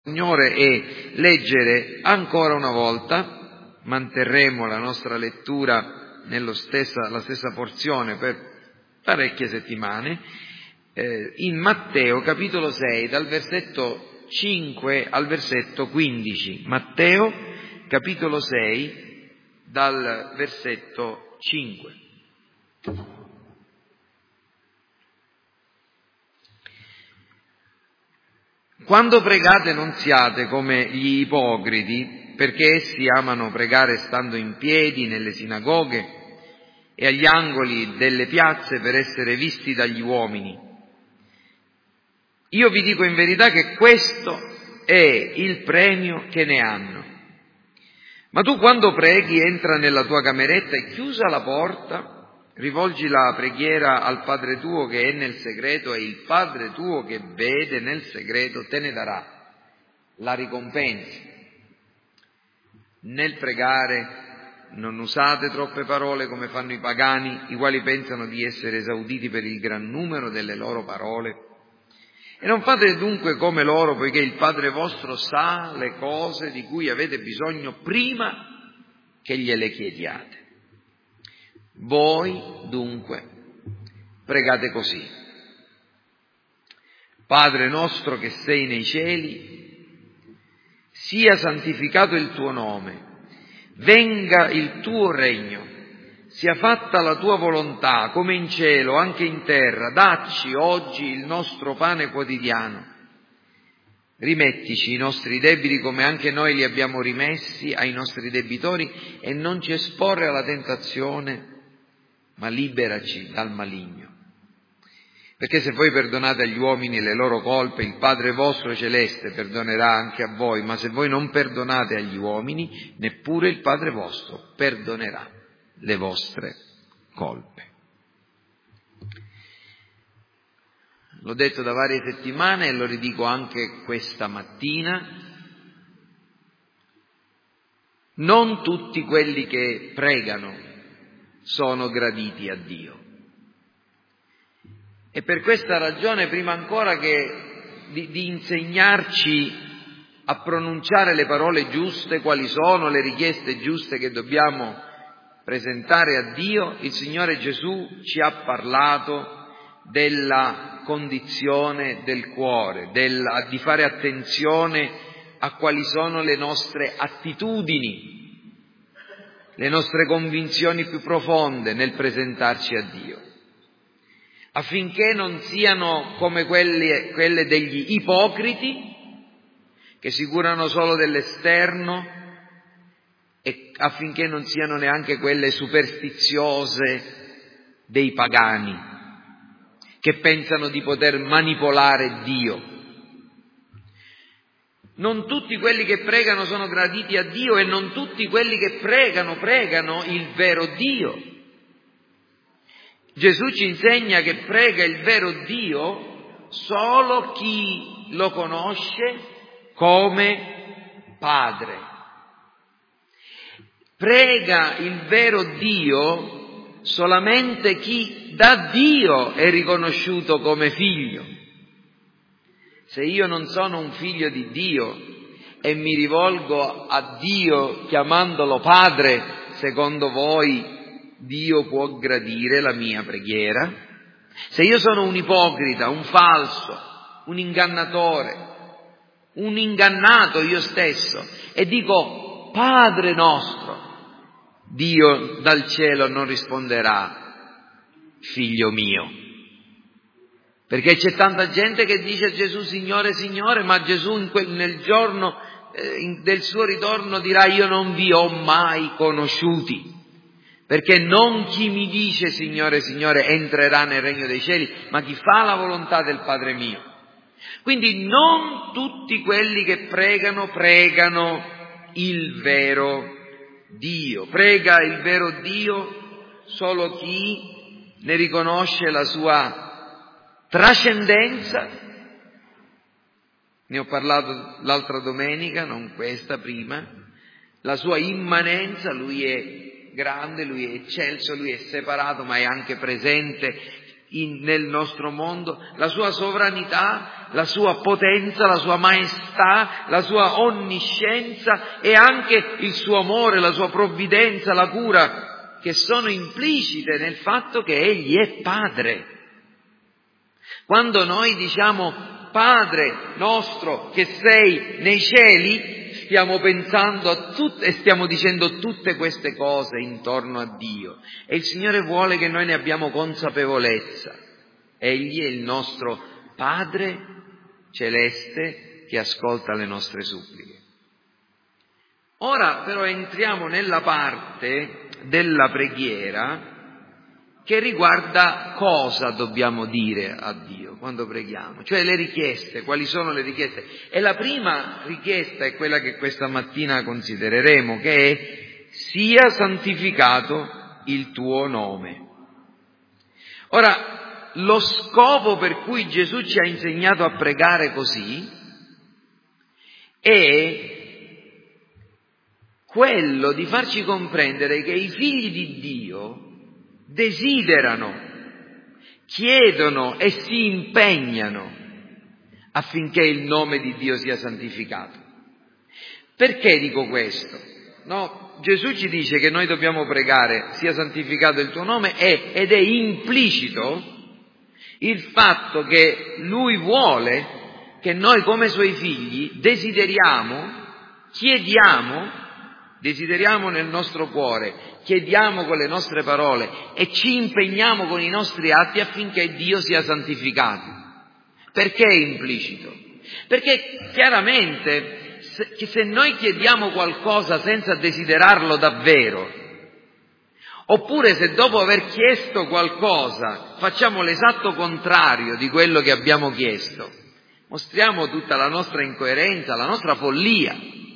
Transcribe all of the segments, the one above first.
Signore e leggere ancora una volta. Manterremo la nostra lettura la stessa porzione per parecchie settimane, in Matteo capitolo 6 dal versetto 5 al versetto 15. Matteo capitolo 6 dal versetto 5. Quando pregate non siate come gli ipocriti, perché essi amano pregare stando in piedi nelle sinagoghe e agli angoli delle piazze per essere visti dagli uomini. Io vi dico in verità che questo è il premio che ne hanno. Ma tu quando preghi entra nella tua cameretta e chiusa la porta, rivolgi la preghiera al Padre tuo che è nel segreto, e il Padre tuo che vede nel segreto te ne darà la ricompensa. Nel pregare non usate troppe parole come fanno i pagani, i quali pensano di essere esauditi per il gran numero delle loro parole. E non fate dunque come loro, poiché il Padre vostro sa le cose di cui avete bisogno prima che gliele chiediate. Voi dunque pregate così: Padre nostro che sei nei cieli, sia santificato il tuo nome, venga il tuo regno, sia fatta la tua volontà come in cielo anche in terra. Dacci oggi il nostro pane quotidiano. Rimettici i nostri debiti come anche noi li abbiamo rimessi ai nostri debitori, e non ci esporre alla tentazione, ma liberaci dal maligno. Perché se voi perdonate agli uomini le loro colpe, il Padre vostro celeste perdonerà anche a voi, ma se voi non perdonate agli uomini, neppure il Padre vostro perdonerà le vostre colpe. L'ho detto da varie settimane e lo ridico anche questa mattina: non tutti quelli che pregano sono graditi a Dio. E per questa ragione, prima ancora che di insegnarci a pronunciare le parole giuste, quali sono le richieste giuste che dobbiamo presentare a Dio, il Signore Gesù ci ha parlato della condizione del cuore, di fare attenzione a quali sono le nostre attitudini, le nostre convinzioni più profonde nel presentarci a Dio, affinché non siano come quelle degli ipocriti, che si curano solo dell'esterno, e affinché non siano neanche quelle superstiziose dei pagani, che pensano di poter manipolare Dio. Non tutti quelli che pregano sono graditi a Dio, e non tutti quelli che pregano il vero Dio. Gesù ci insegna che prega il vero Dio solo chi lo conosce come Padre. Prega il vero Dio solamente chi da Dio è riconosciuto come figlio. Se io non sono un figlio di Dio e mi rivolgo a Dio chiamandolo Padre, secondo voi Dio può gradire la mia preghiera? Se io sono un ipocrita, un falso, un ingannatore, un ingannato io stesso, e dico Padre nostro, Dio dal cielo non risponderà figlio mio. Perché c'è tanta gente che dice a Gesù Signore, Signore, ma Gesù nel giorno del suo ritorno dirà: io non vi ho mai conosciuti. Perché non chi mi dice Signore, Signore entrerà nel regno dei cieli, ma chi fa la volontà del Padre mio. Quindi non tutti quelli che pregano il vero Dio. Prega il vero Dio solo chi ne riconosce la sua trascendenza. Ne ho parlato l'altra domenica, non questa, prima. La sua immanenza, lui è grande, lui è eccelso, lui è separato, ma è anche presente. nel nostro mondo, la sua sovranità, la sua potenza, la sua maestà, la sua onniscienza e anche il suo amore, la sua provvidenza, la cura, che sono implicite nel fatto che Egli è Padre. Quando noi diciamo Padre nostro che sei nei cieli, stiamo pensando e stiamo dicendo tutte queste cose intorno a Dio, e il Signore vuole che noi ne abbiamo consapevolezza. Egli è il nostro Padre celeste che ascolta le nostre suppliche. Ora però entriamo nella parte della preghiera che riguarda cosa dobbiamo dire a Dio quando preghiamo, cioè le richieste, quali sono le richieste. E la prima richiesta è quella che questa mattina considereremo, che è: sia santificato il tuo nome. Ora, lo scopo per cui Gesù ci ha insegnato a pregare così è quello di farci comprendere che i figli di Dio desiderano, chiedono e si impegnano affinché il nome di Dio sia santificato. Perché dico questo? No, Gesù ci dice che noi dobbiamo pregare: sia santificato il tuo nome, ed è implicito il fatto che Lui vuole che noi come Suoi figli desideriamo nel nostro cuore, chiediamo con le nostre parole e ci impegniamo con i nostri atti affinché Dio sia santificato. Perché è implicito? Perché chiaramente se noi chiediamo qualcosa senza desiderarlo davvero, oppure se dopo aver chiesto qualcosa facciamo l'esatto contrario di quello che abbiamo chiesto, mostriamo tutta la nostra incoerenza, la nostra follia.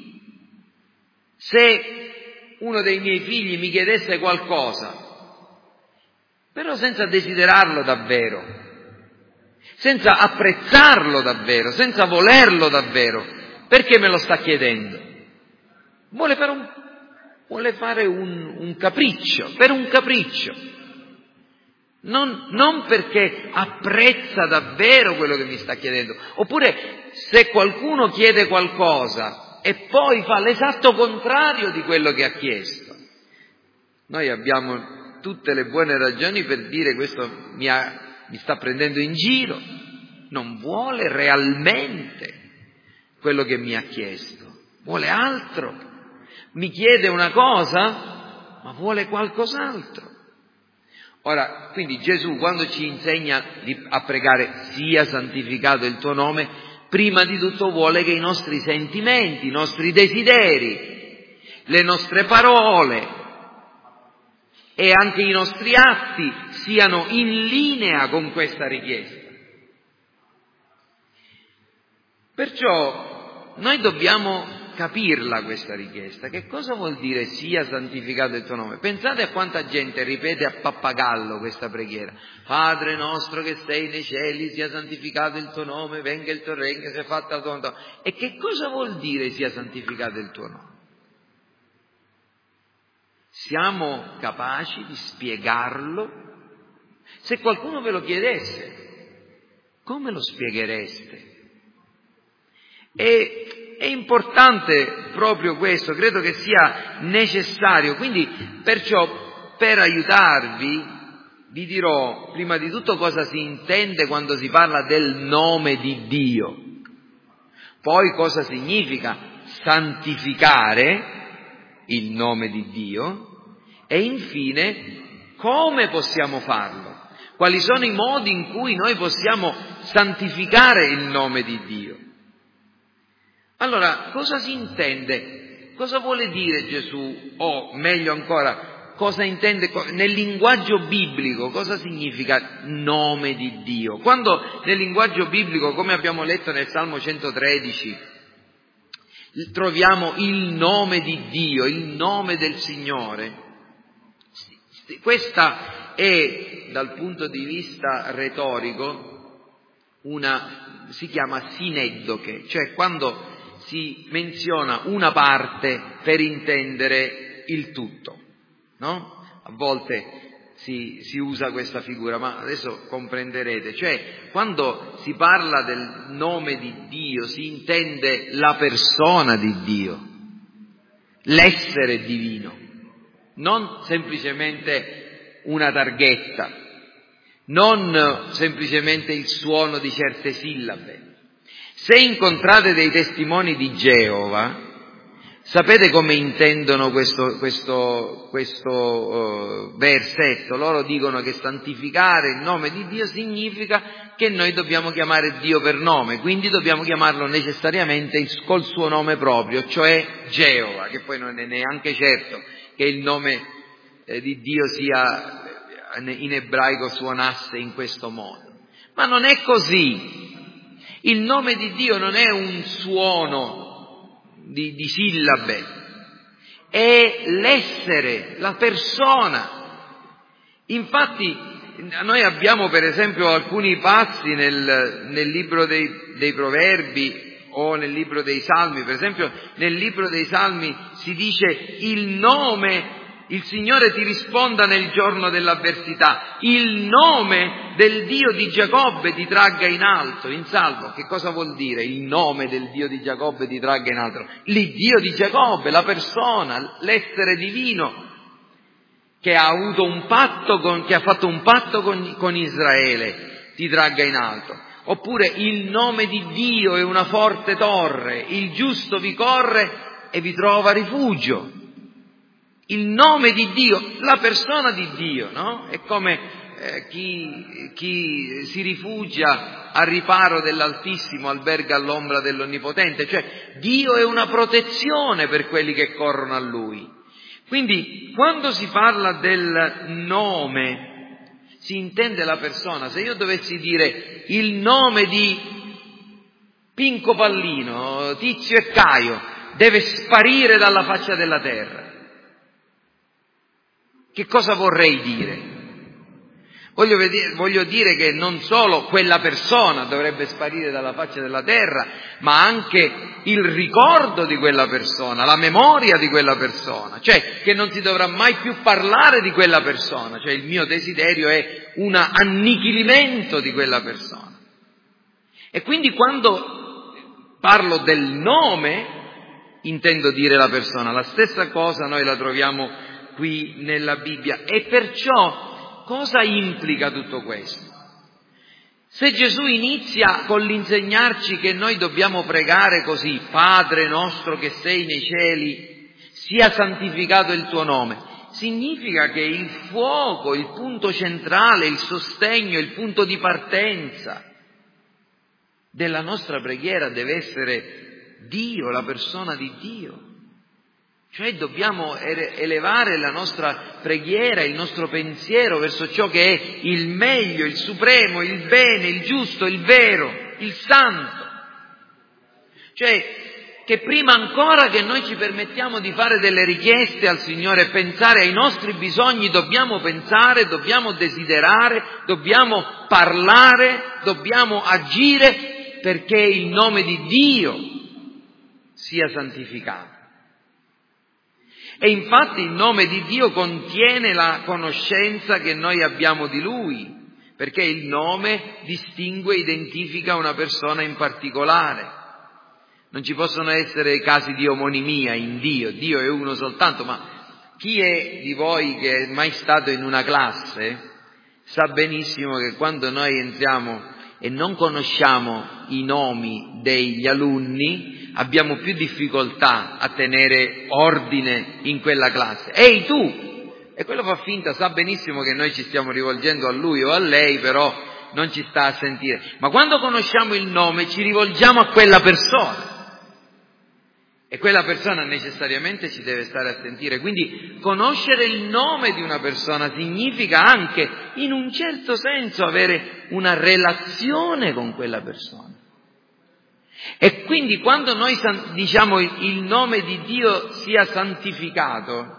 Se uno dei miei figli mi chiedesse qualcosa, però senza desiderarlo davvero, senza apprezzarlo davvero, senza volerlo davvero, perché me lo sta chiedendo? Vuole fare un capriccio, per un capriccio, non perché apprezza davvero quello che mi sta chiedendo. Oppure se qualcuno chiede qualcosa e poi fa l'esatto contrario di quello che ha chiesto, noi abbiamo tutte le buone ragioni per dire: questo mi sta prendendo in giro, non vuole realmente quello che mi ha chiesto, vuole altro, mi chiede una cosa ma vuole qualcos'altro. Ora, quindi Gesù, quando ci insegna a pregare sia santificato il tuo nome, prima di tutto vuole che i nostri sentimenti, i nostri desideri, le nostre parole e anche i nostri atti siano in linea con questa richiesta. Perciò noi dobbiamo capirla questa richiesta. Che cosa vuol dire sia santificato il tuo nome? Pensate a quanta gente ripete a pappagallo questa preghiera: Padre nostro che sei nei cieli, sia santificato il tuo nome, venga il tuo regno, sia fatta la tua volontà. E che cosa vuol dire sia santificato il tuo nome? Siamo capaci di spiegarlo? Se qualcuno ve lo chiedesse, come lo spieghereste? È importante proprio questo, credo che sia necessario. Quindi, perciò, per aiutarvi, vi dirò prima di tutto cosa si intende quando si parla del nome di Dio, poi cosa significa santificare il nome di Dio e infine come possiamo farlo, quali sono i modi in cui noi possiamo santificare il nome di Dio. Allora, cosa si intende? Cosa vuole dire Gesù? O meglio ancora, cosa intende nel linguaggio biblico? Cosa significa nome di Dio? Quando nel linguaggio biblico, come abbiamo letto nel Salmo 113, troviamo il nome di Dio, il nome del Signore, questa è, dal punto di vista retorico, si chiama sineddoche, cioè quando si menziona una parte per intendere il tutto, no? A volte si usa questa figura, ma adesso comprenderete. Cioè, quando si parla del nome di Dio, si intende la persona di Dio, l'essere divino, non semplicemente una targhetta, non semplicemente il suono di certe sillabe. Se incontrate dei testimoni di Geova, sapete come intendono questo versetto? Loro dicono che santificare il nome di Dio significa che noi dobbiamo chiamare Dio per nome, quindi dobbiamo chiamarlo necessariamente col suo nome proprio, cioè Geova, che poi non è neanche certo che il nome di Dio sia in ebraico suonasse in questo modo. Ma non è così. Il nome di Dio non è un suono di sillabe, è l'essere, la persona. Infatti noi abbiamo per esempio alcuni passi nel libro dei Proverbi o nel libro dei Salmi. Per esempio nel libro dei Salmi si dice: il Signore ti risponda nel giorno dell'avversità, il nome del Dio di Giacobbe ti tragga in alto, in salvo. Che cosa vuol dire il nome del Dio di Giacobbe ti tragga in alto? L'Iddio di Giacobbe, la persona, l'essere divino che ha avuto un patto che ha fatto un patto con Israele, ti tragga in alto. Oppure il nome di Dio è una forte torre, il giusto vi corre e vi trova rifugio. Il nome di Dio, la persona di Dio, no? È come chi si rifugia al riparo dell'Altissimo alberga all'ombra dell'Onnipotente, cioè Dio è una protezione per quelli che corrono a Lui. Quindi quando si parla del nome si intende la persona. Se io dovessi dire il nome di Pinco Pallino, Tizio e Caio deve sparire dalla faccia della terra, che cosa vorrei dire? Voglio dire che non solo quella persona dovrebbe sparire dalla faccia della terra, ma anche il ricordo di quella persona, la memoria di quella persona, cioè che non si dovrà mai più parlare di quella persona, cioè il mio desiderio è un annichilimento di quella persona. E quindi quando parlo del nome intendo dire la persona. La stessa cosa noi la troviamo qui nella Bibbia. E perciò cosa implica tutto questo? Se Gesù inizia con l'insegnarci che noi dobbiamo pregare così: Padre nostro che sei nei cieli, sia santificato il tuo nome, significa che il fuoco, il punto centrale, il sostegno, il punto di partenza della nostra preghiera deve essere Dio, la persona di Dio. Cioè dobbiamo elevare la nostra preghiera, il nostro pensiero verso ciò che è il meglio, il supremo, il bene, il giusto, il vero, il santo. Cioè che prima ancora che noi ci permettiamo di fare delle richieste al Signore e pensare ai nostri bisogni, dobbiamo pensare, dobbiamo desiderare, dobbiamo parlare, dobbiamo agire perché il nome di Dio sia santificato. E infatti il nome di Dio contiene la conoscenza che noi abbiamo di Lui, perché il nome distingue, identifica una persona in particolare. Non ci possono essere casi di omonimia in Dio, Dio è uno soltanto, ma chi è di voi che è mai stato in una classe sa benissimo che quando noi entriamo e non conosciamo i nomi degli alunni, abbiamo più difficoltà a tenere ordine in quella classe. Ehi tu! E quello fa finta, sa benissimo che noi ci stiamo rivolgendo a lui o a lei, però non ci sta a sentire. Ma quando conosciamo il nome ci rivolgiamo a quella persona. E quella persona necessariamente ci deve stare a sentire. Quindi conoscere il nome di una persona significa anche, in un certo senso, avere una relazione con quella persona. E quindi quando noi diciamo il nome di Dio sia santificato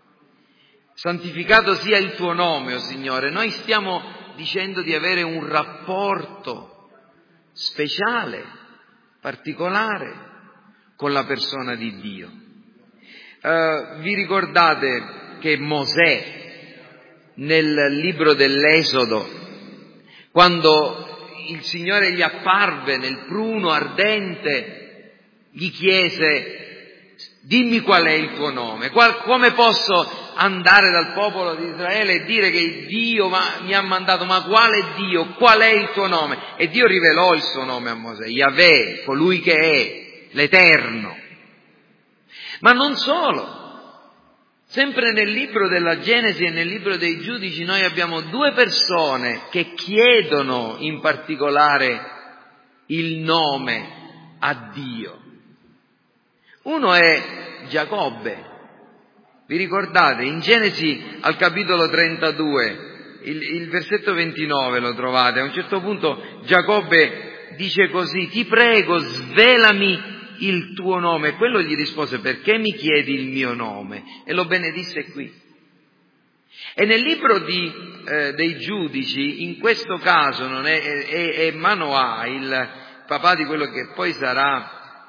sia il tuo nome, o Signore, noi stiamo dicendo di avere un rapporto speciale, particolare con la persona di Dio. Vi ricordate che Mosè nel libro dell'Esodo, quando il Signore gli apparve nel pruno ardente, gli chiese: dimmi qual è il tuo nome, come posso andare dal popolo di Israele e dire che Dio mi ha mandato, ma quale Dio, qual è il tuo nome? E Dio rivelò il suo nome a Mosè: Yahweh, colui che è, l'Eterno. Ma non solo. Sempre nel libro della Genesi e nel libro dei Giudici noi abbiamo due persone che chiedono in particolare il nome a Dio. Uno è Giacobbe. Vi ricordate? In Genesi al capitolo 32, il versetto 29 lo trovate. A un certo punto Giacobbe dice così: ti prego, svelami il tuo nome. E quello gli rispose: perché mi chiedi il mio nome? E lo benedisse qui. E nel libro dei Giudici, in questo caso non è Manoah, il papà di quello che poi sarà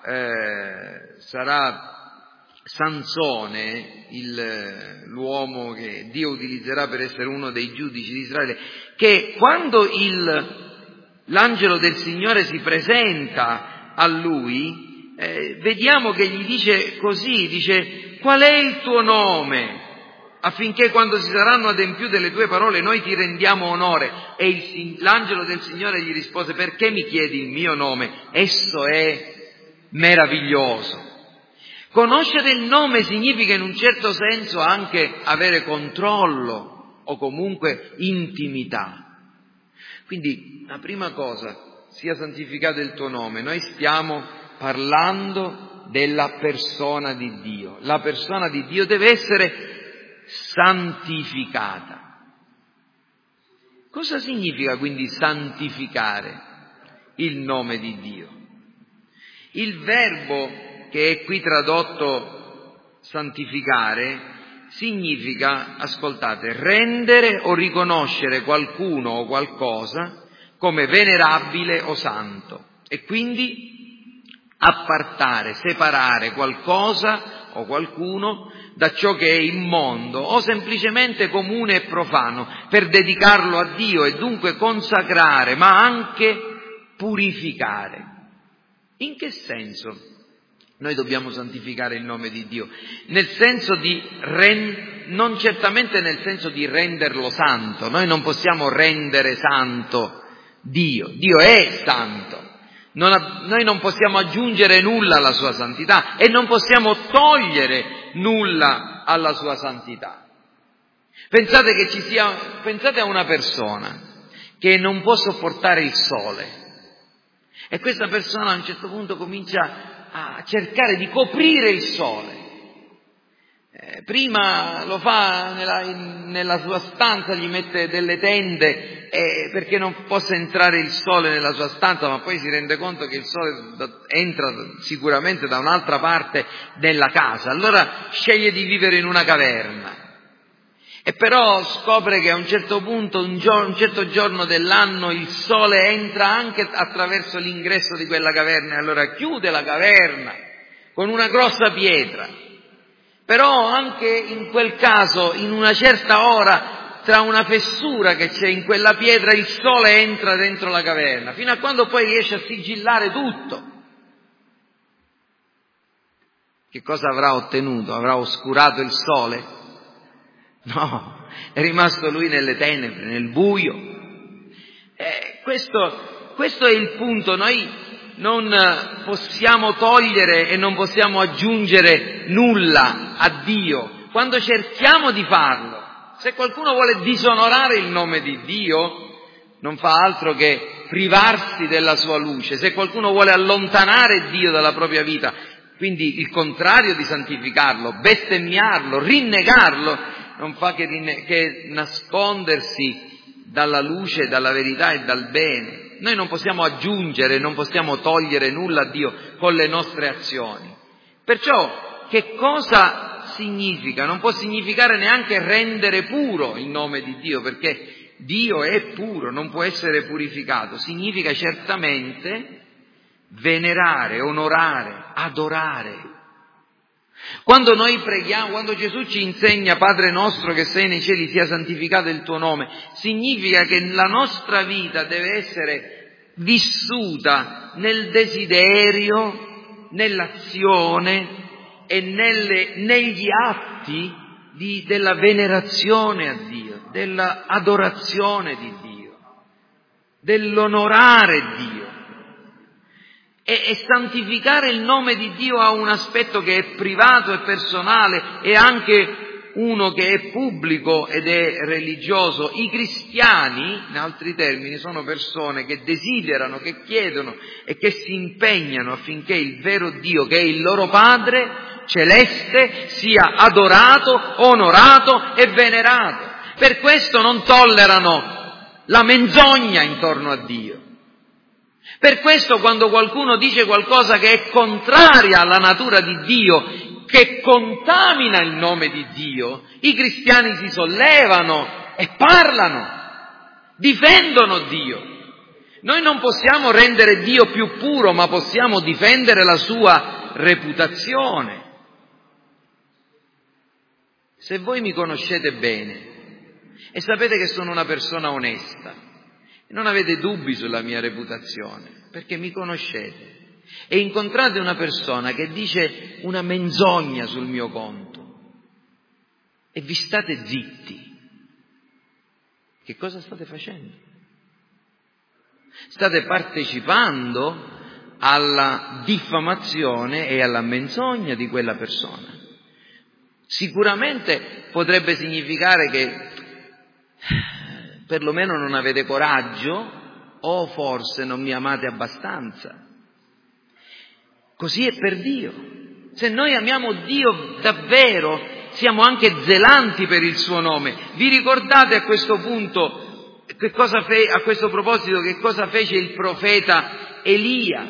Sansone, l'uomo che Dio utilizzerà per essere uno dei giudici di Israele, che quando l'angelo del Signore si presenta a lui, vediamo che gli dice così, dice: qual è il tuo nome? Affinché quando si saranno adempiute le tue parole noi ti rendiamo onore. E l'angelo del Signore gli rispose: perché mi chiedi il mio nome? Esso è meraviglioso. Conoscere il nome significa in un certo senso anche avere controllo o comunque intimità. Quindi la prima cosa: sia santificato il tuo nome. Noi stiamo parlando della persona di Dio. La persona di Dio deve essere santificata. Cosa significa quindi santificare il nome di Dio? Il verbo che è qui tradotto santificare significa, ascoltate, rendere o riconoscere qualcuno o qualcosa come venerabile o santo, e quindi appartare, separare qualcosa o qualcuno da ciò che è immondo o semplicemente comune e profano, per dedicarlo a Dio e dunque consacrare, ma anche purificare. In che senso noi dobbiamo santificare il nome di Dio? Nel senso non certamente nel senso di renderlo santo. Noi non possiamo rendere santo Dio. Dio è santo. Noi non possiamo aggiungere nulla alla sua santità e non possiamo togliere nulla alla sua santità. Pensate a una persona che non può sopportare il sole, e questa persona a un certo punto comincia a cercare di coprire il sole. Prima lo fa nella sua stanza, gli mette delle tende perché non possa entrare il sole nella sua stanza, ma poi si rende conto che il sole entra sicuramente da un'altra parte della casa. Allora sceglie di vivere in una caverna. E però scopre che a un certo punto, un certo giorno dell'anno, il sole entra anche attraverso l'ingresso di quella caverna, e allora chiude la caverna con una grossa pietra. Però anche in quel caso, in una certa ora, tra una fessura che c'è in quella pietra, il sole entra dentro la caverna, fino a quando poi riesce a sigillare tutto. Che cosa avrà ottenuto? Avrà oscurato il sole? No, è rimasto lui nelle tenebre, nel buio. Questo è il punto. Noi non possiamo togliere e non possiamo aggiungere nulla a Dio quando cerchiamo di farlo. Se qualcuno vuole disonorare il nome di Dio, non fa altro che privarsi della sua luce. Se qualcuno vuole allontanare Dio dalla propria vita, quindi il contrario di santificarlo, bestemmiarlo, rinnegarlo, non fa che nascondersi dalla luce, dalla verità e dal bene. Noi non possiamo aggiungere, non possiamo togliere nulla a Dio con le nostre azioni. Perciò, che cosa significa? Non può significare neanche rendere puro il nome di Dio, perché Dio è puro, non può essere purificato. Significa certamente venerare, onorare, adorare. Quando noi preghiamo, quando Gesù ci insegna Padre nostro che sei nei cieli, sia santificato il tuo nome, significa che la nostra vita deve essere vissuta nel desiderio, nell'azione e negli atti della venerazione a Dio, dell'adorazione di Dio, dell'onorare Dio. E santificare il nome di Dio ha un aspetto che è privato e personale e anche uno che è pubblico ed è religioso. I cristiani, in altri termini, sono persone che desiderano, che chiedono e che si impegnano affinché il vero Dio, che è il loro Padre celeste, sia adorato, onorato e venerato. Per questo non tollerano la menzogna intorno a Dio. Per questo quando qualcuno dice qualcosa che è contraria alla natura di Dio, che contamina il nome di Dio, i cristiani si sollevano e parlano, difendono Dio. Noi non possiamo rendere Dio più puro, ma possiamo difendere la sua reputazione. Se voi mi conoscete bene e sapete che sono una persona onesta, non avete dubbi sulla mia reputazione, perché mi conoscete, e incontrate una persona che dice una menzogna sul mio conto e vi state zitti, che cosa state facendo? State partecipando alla diffamazione e alla menzogna di quella persona. Sicuramente potrebbe significare che perlomeno non avete coraggio o forse non mi amate abbastanza. Così è per Dio. Se noi amiamo Dio davvero, siamo anche zelanti per il suo nome. Vi ricordate a questo punto, a questo proposito, che cosa fece il profeta Elia?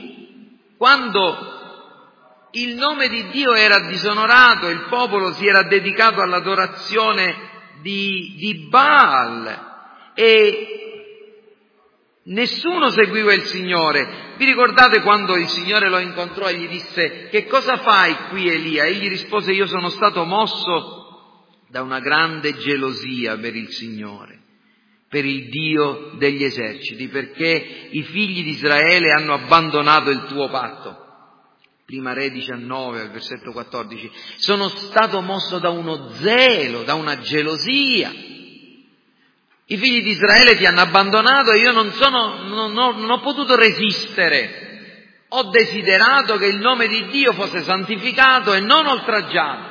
Quando il nome di Dio era disonorato, il popolo si era dedicato all'adorazione di Baal, e nessuno seguiva il Signore. Vi ricordate quando il Signore lo incontrò e gli disse: che cosa fai qui, Elia? Egli rispose: io sono stato mosso da una grande gelosia per il Signore, per il Dio degli eserciti, perché i figli di Israele hanno abbandonato il tuo patto. Prima Re 19, versetto 14. Sono stato mosso da uno zelo, da una gelosia. I figli di Israele ti hanno abbandonato e io non ho potuto resistere. Ho desiderato che il nome di Dio fosse santificato e non oltraggiato.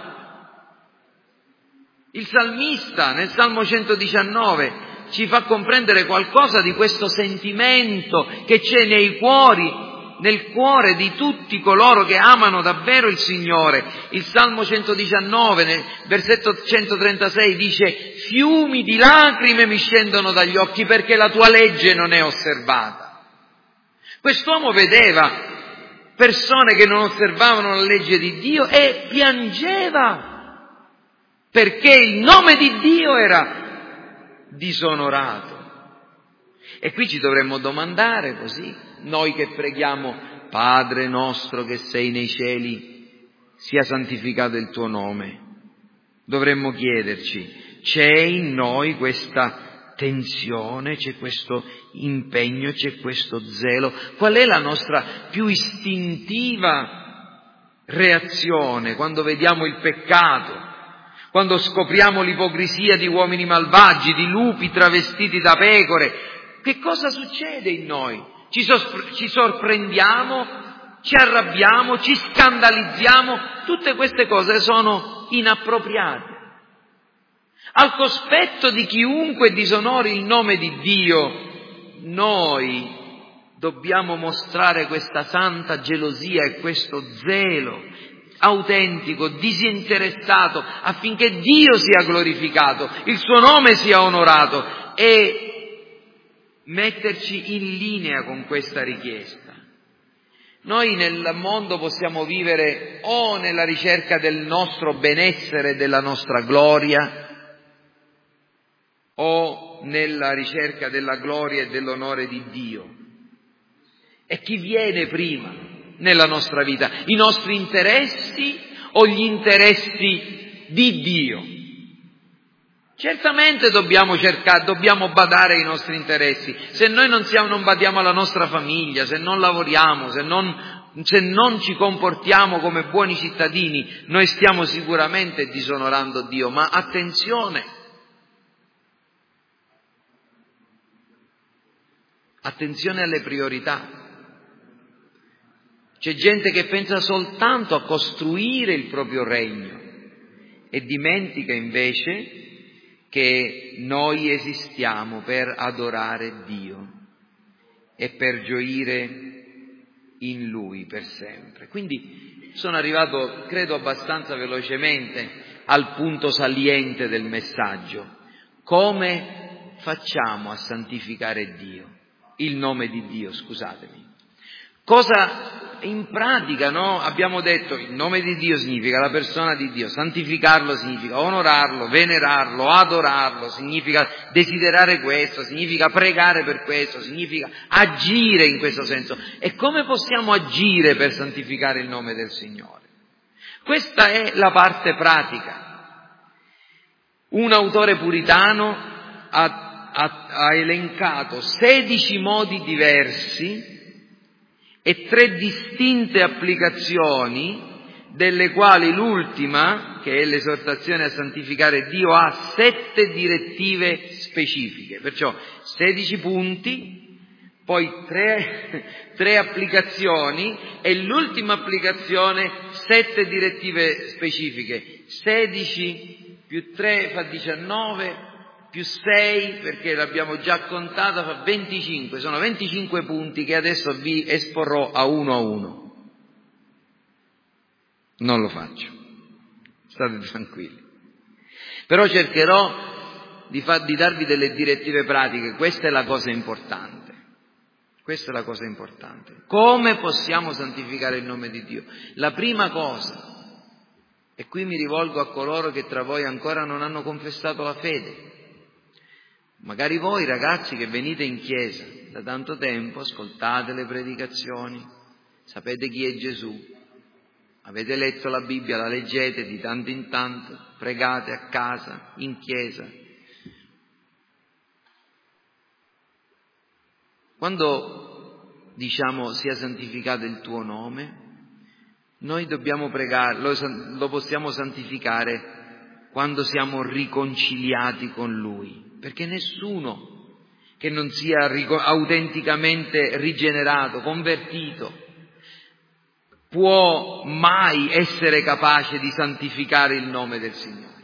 Il salmista nel Salmo 119 ci fa comprendere qualcosa di questo sentimento che c'è nel cuore di tutti coloro che amano davvero il Signore. Il Salmo 119, nel versetto 136, dice: fiumi di lacrime mi scendono dagli occhi perché la tua legge non è osservata. Quest'uomo vedeva persone che non osservavano la legge di Dio e piangeva perché il nome di Dio era disonorato. E qui ci dovremmo domandare così, noi che preghiamo: Padre nostro che sei nei cieli, sia santificato il tuo nome. Dovremmo chiederci: c'è in noi questa tensione, c'è questo impegno, c'è questo zelo? Qual è la nostra più istintiva reazione quando vediamo il peccato? Quando scopriamo l'ipocrisia di uomini malvagi, di lupi travestiti da pecore? Che cosa succede in noi? Ci sorprendiamo, ci arrabbiamo, ci scandalizziamo. Tutte queste cose sono inappropriate. Al cospetto di chiunque disonori il nome di Dio, noi dobbiamo mostrare questa santa gelosia e questo zelo autentico, disinteressato, affinché Dio sia glorificato, il suo nome sia onorato, e metterci in linea con questa richiesta. Noi nel mondo possiamo vivere o nella ricerca del nostro benessere e della nostra gloria, o nella ricerca della gloria e dell'onore di Dio. E chi viene prima nella nostra vita? I nostri interessi o gli interessi di Dio? Certamente dobbiamo badare ai nostri interessi. Se noi non badiamo alla nostra famiglia, se non lavoriamo, se non ci comportiamo come buoni cittadini, noi stiamo sicuramente disonorando Dio. Ma attenzione! Attenzione alle priorità. C'è gente che pensa soltanto a costruire il proprio regno e dimentica invece che noi esistiamo per adorare Dio e per gioire in Lui per sempre. Quindi sono arrivato, credo, abbastanza velocemente al punto saliente del messaggio. Come facciamo a santificare Dio? Il nome di Dio, scusatemi. Cosa in pratica, no? Abbiamo detto il nome di Dio significa la persona di Dio, santificarlo significa onorarlo, venerarlo, adorarlo, significa desiderare questo, significa pregare per questo, significa agire in questo senso. E come possiamo agire per santificare il nome del Signore? Questa è la parte pratica. Un autore puritano ha elencato 16 modi diversi e 3 distinte applicazioni, delle quali l'ultima, che è l'esortazione a santificare Dio, ha 7 direttive specifiche. Perciò 16 punti, poi 3 applicazioni e l'ultima applicazione 7 direttive specifiche. 16 più 3 fa 19, più 6, perché l'abbiamo già contata, fa 25, sono 25 punti che adesso vi esporrò a uno. Non lo faccio, state tranquilli. Però cercherò di darvi delle direttive pratiche, questa è la cosa importante. Questa è la cosa importante. Come possiamo santificare il nome di Dio? La prima cosa, e qui mi rivolgo a coloro che tra voi ancora non hanno confessato la fede, magari voi ragazzi che venite in chiesa da tanto tempo, ascoltate le predicazioni, sapete chi è Gesù, avete letto la Bibbia, la leggete di tanto in tanto, pregate a casa, in chiesa. Quando diciamo sia santificato il tuo nome, noi dobbiamo pregare, lo possiamo santificare quando siamo riconciliati con Lui. Perché nessuno che non sia autenticamente rigenerato, convertito, può mai essere capace di santificare il nome del Signore.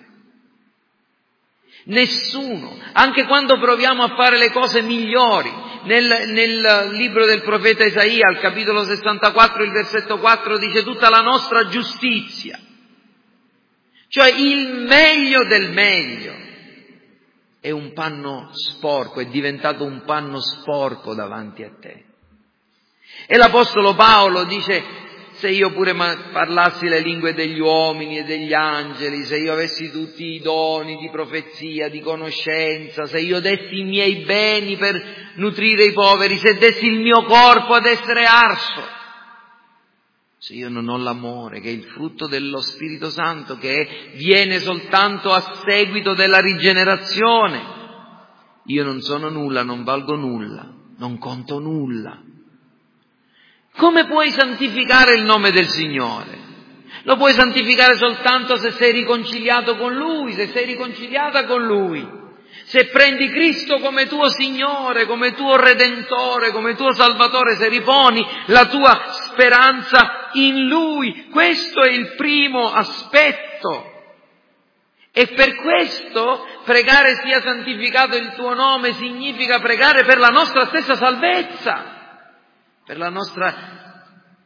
Nessuno, anche quando proviamo a fare le cose migliori. Nel libro del profeta Isaia, al capitolo 64, il versetto 4, dice tutta la nostra giustizia, cioè il meglio del meglio. È un panno sporco, è diventato un panno sporco davanti a te. E l'Apostolo Paolo dice, se io pure parlassi le lingue degli uomini e degli angeli, se io avessi tutti i doni di profezia, di conoscenza, se io dessi i miei beni per nutrire i poveri, se dessi il mio corpo ad essere arso, se io non ho l'amore, che è il frutto dello Spirito Santo, che viene soltanto a seguito della rigenerazione, io non sono nulla, non valgo nulla, non conto nulla. Come puoi santificare il nome del Signore? Lo puoi santificare soltanto se sei riconciliato con Lui, se sei riconciliata con Lui. Se prendi Cristo come tuo Signore, come tuo Redentore, come tuo Salvatore, se riponi la tua speranza in Lui, questo è il primo aspetto. E per questo pregare sia santificato il tuo nome significa pregare per la nostra stessa salvezza, per la nostra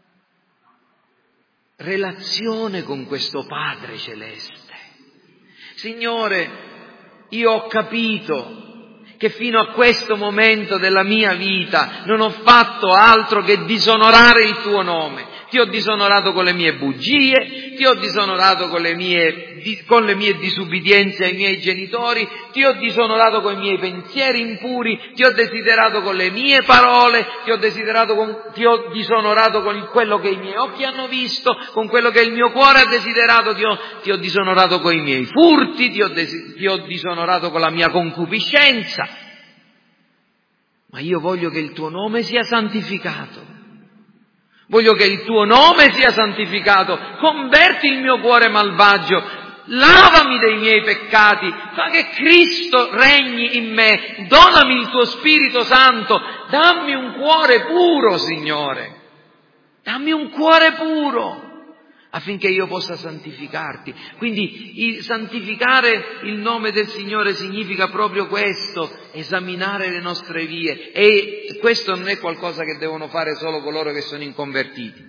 relazione con questo Padre Celeste. Signore, io ho capito che fino a questo momento della mia vita non ho fatto altro che disonorare il tuo nome. ti ho disonorato con le mie bugie, ti ho disonorato con le mie disubbidienze ai miei genitori, ti ho disonorato con i miei pensieri impuri, ti ho desiderato con le mie parole, ti ho disonorato con quello che i miei occhi hanno visto, con quello che il mio cuore ha desiderato, ti ho disonorato con i miei furti, ti ho disonorato con la mia concupiscenza. Ma io voglio che il tuo nome sia santificato. Voglio che il tuo nome sia santificato. Converti il mio cuore malvagio. Lavami dei miei peccati. Fa che Cristo regni in me. Donami il tuo Spirito Santo. Dammi un cuore puro, Signore. Dammi un cuore puro, affinché io possa santificarti. Quindi santificare il nome del Signore significa proprio questo, esaminare le nostre vie, e questo non è qualcosa che devono fare solo coloro che sono inconvertiti.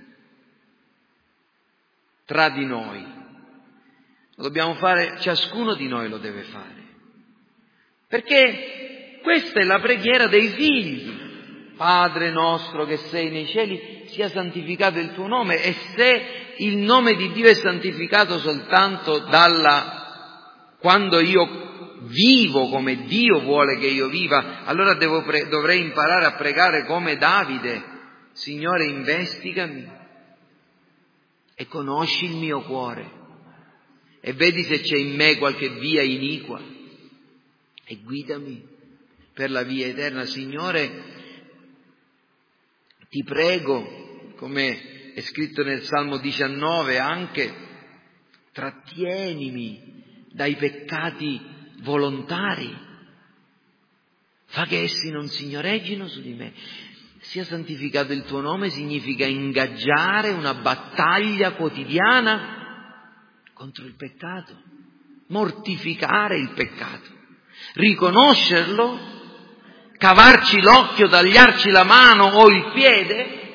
Tra di noi lo dobbiamo fare, ciascuno di noi lo deve fare, perché questa è la preghiera dei figli. Padre nostro che sei nei cieli, sia santificato il tuo nome. E se il nome di Dio è santificato soltanto quando io vivo come Dio vuole che io viva, allora dovrei imparare a pregare come Davide: Signore, investigami e conosci il mio cuore e vedi se c'è in me qualche via iniqua e guidami per la via eterna. Signore, ti prego, come è scritto nel Salmo 19 anche, trattienimi dai peccati volontari, fa che essi non signoreggino su di me. Sia santificato il tuo nome significa ingaggiare una battaglia quotidiana contro il peccato, mortificare il peccato, riconoscerlo, cavarci l'occhio, tagliarci la mano o il piede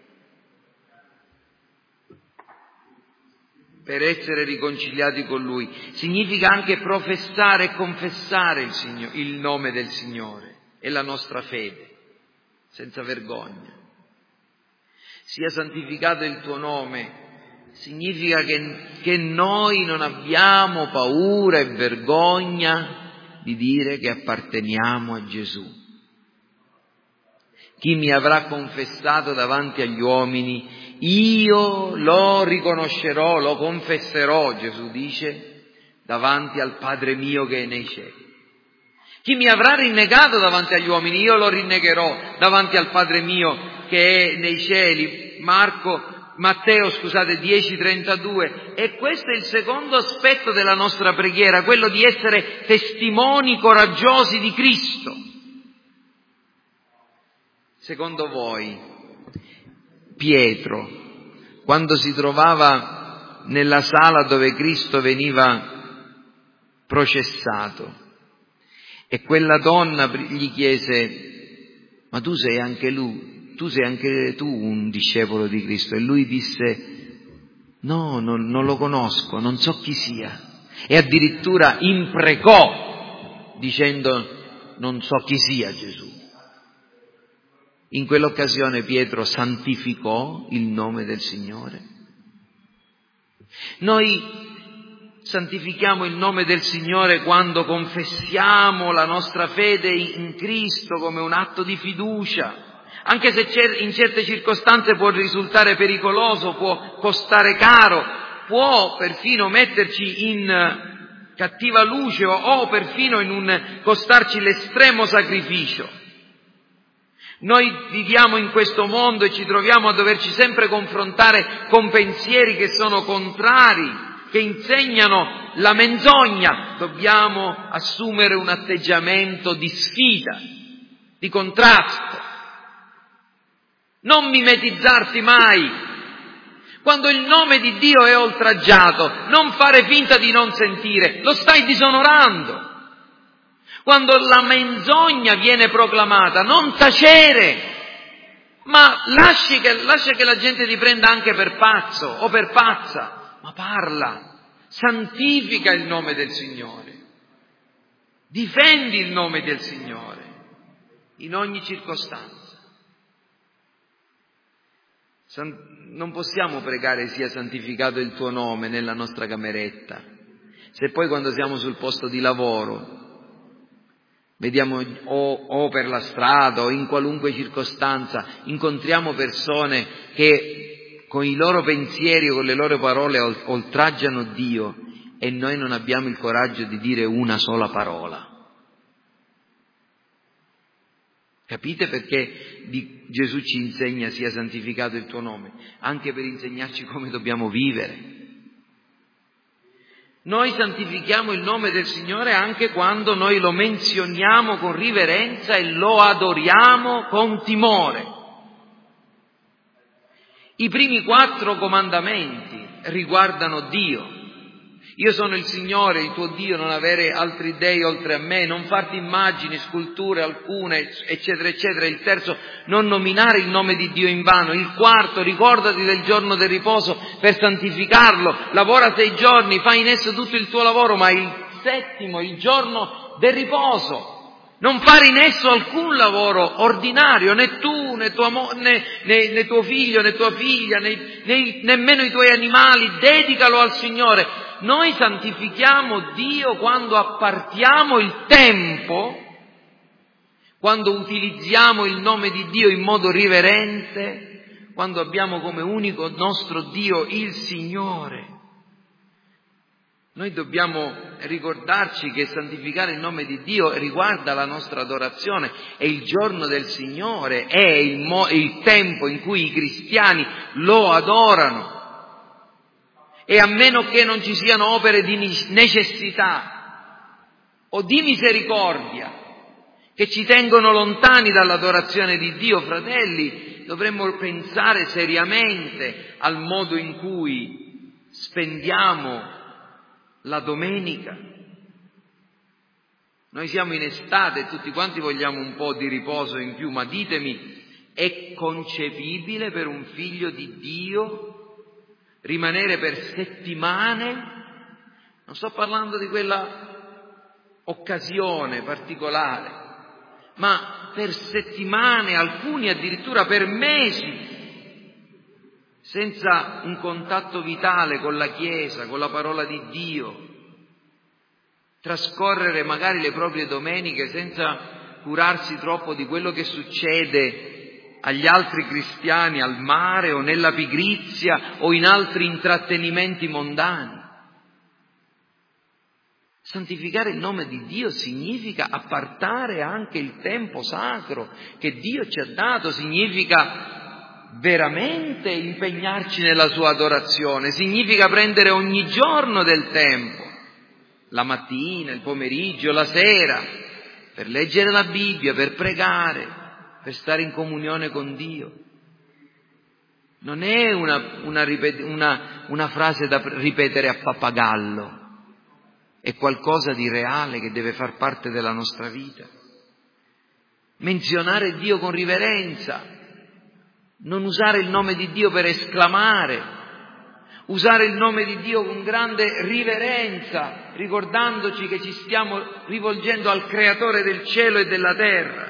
per essere riconciliati con Lui. Significa anche professare e confessare il nome del Signore e la nostra fede, senza vergogna. Sia santificato il tuo nome significa che noi non abbiamo paura e vergogna di dire che apparteniamo a Gesù. Chi mi avrà confessato davanti agli uomini, io lo riconoscerò, lo confesserò, Gesù dice, davanti al Padre mio che è nei cieli. Chi mi avrà rinnegato davanti agli uomini, io lo rinnegherò davanti al Padre mio che è nei cieli. Matteo 10:32. E questo è il secondo aspetto della nostra preghiera, quello di essere testimoni coraggiosi di Cristo. Secondo voi, Pietro, quando si trovava nella sala dove Cristo veniva processato, e quella donna gli chiese: ma tu sei anche tu un discepolo di Cristo? E lui disse: no, non lo conosco, non so chi sia. E addirittura imprecò dicendo: non so chi sia Gesù. In quell'occasione Pietro santificò il nome del Signore. Noi santifichiamo il nome del Signore quando confessiamo la nostra fede in Cristo come un atto di fiducia, anche se in certe circostanze può risultare pericoloso, può costare caro, può perfino metterci in cattiva luce o perfino costarci l'estremo sacrificio. Noi viviamo in questo mondo e ci troviamo a doverci sempre confrontare con pensieri che sono contrari, che insegnano la menzogna. Dobbiamo assumere un atteggiamento di sfida, di contrasto. Non mimetizzarti mai. Quando il nome di Dio è oltraggiato, non fare finta di non sentire, lo stai disonorando. Quando la menzogna viene proclamata, non tacere, ma lascia che la gente ti prenda anche per pazzo o per pazza, ma parla, santifica il nome del Signore, difendi il nome del Signore in ogni circostanza. Non possiamo pregare sia santificato il tuo nome nella nostra cameretta, se poi quando siamo sul posto di lavoro vediamo o per la strada o in qualunque circostanza incontriamo persone che con i loro pensieri o con le loro parole oltraggiano Dio e noi non abbiamo il coraggio di dire una sola parola. Capite perché Gesù ci insegna sia santificato il tuo nome? Anche per insegnarci come dobbiamo vivere. Noi santifichiamo il nome del Signore anche quando noi lo menzioniamo con riverenza e lo adoriamo con timore. I primi 4 comandamenti riguardano Dio. Io sono il Signore, il tuo Dio, non avere altri dei oltre a me, non farti immagini, sculture alcune, eccetera, eccetera. Il terzo, non nominare il nome di Dio invano. Il quarto, ricordati del giorno del riposo per santificarlo. Lavora 6 giorni, fai in esso tutto il tuo lavoro, ma il settimo, il giorno del riposo. Non fare in esso alcun lavoro ordinario, né tu, né tuo figlio, né tua figlia, nemmeno i tuoi animali, dedicalo al Signore. Noi santifichiamo Dio quando appartiamo il tempo, quando utilizziamo il nome di Dio in modo riverente, quando abbiamo come unico nostro Dio il Signore. Noi dobbiamo ricordarci che santificare il nome di Dio riguarda la nostra adorazione e il giorno del Signore è il tempo in cui i cristiani lo adorano. E a meno che non ci siano opere di necessità o di misericordia che ci tengono lontani dall'adorazione di Dio, fratelli, dovremmo pensare seriamente al modo in cui spendiamo la domenica. Noi siamo in estate e tutti quanti vogliamo un po' di riposo in più, ma ditemi, è concepibile per un figlio di Dio rimanere per settimane? Non sto parlando di quella occasione particolare, ma per settimane, alcuni addirittura per mesi, senza un contatto vitale con la Chiesa, con la parola di Dio, trascorrere magari le proprie domeniche senza curarsi troppo di quello che succede agli altri cristiani al mare o nella pigrizia o in altri intrattenimenti mondani. Santificare il nome di Dio significa appartare anche il tempo sacro che Dio ci ha dato, significa veramente impegnarci nella sua adorazione, significa prendere ogni giorno del tempo, la mattina, il pomeriggio, la sera, per leggere la Bibbia, per pregare, per stare in comunione con Dio. Non è una frase da ripetere a pappagallo, è qualcosa di reale che deve far parte della nostra vita. Menzionare Dio con riverenza, non usare il nome di Dio per esclamare, usare il nome di Dio con grande riverenza, ricordandoci che ci stiamo rivolgendo al Creatore del cielo e della terra.